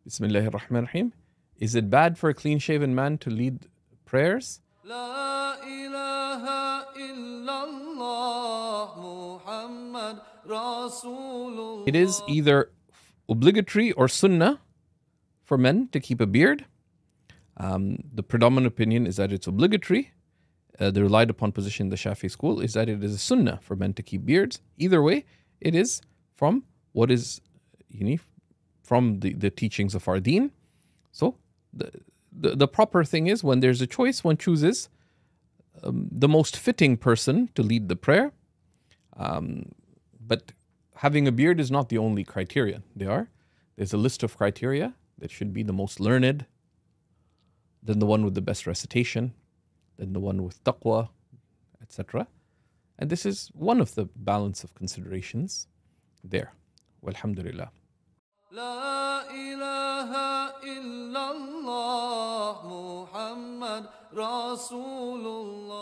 Bismillahir Rahmanir Rahim. Is it bad for a clean-shaven man to lead prayers? La ilaha illallah Muhammad Rasulullah. It is either obligatory or sunnah for men to keep a beard. The predominant opinion is that it's obligatory. The relied upon position in the Shafi school is that it is a sunnah for men to keep beards. Either way, it is from what is from the teachings of our deen. So the proper thing is, when there's a choice, one chooses the most fitting person to lead the prayer. But having a beard is not the only criteria. There's a list of criteria that should be the most learned, then the one with the best recitation, then the one with taqwa, etc. And this is one of the balance of considerations there. Walhamdulillah. La ilaha illallah Muhammad Rasulullah.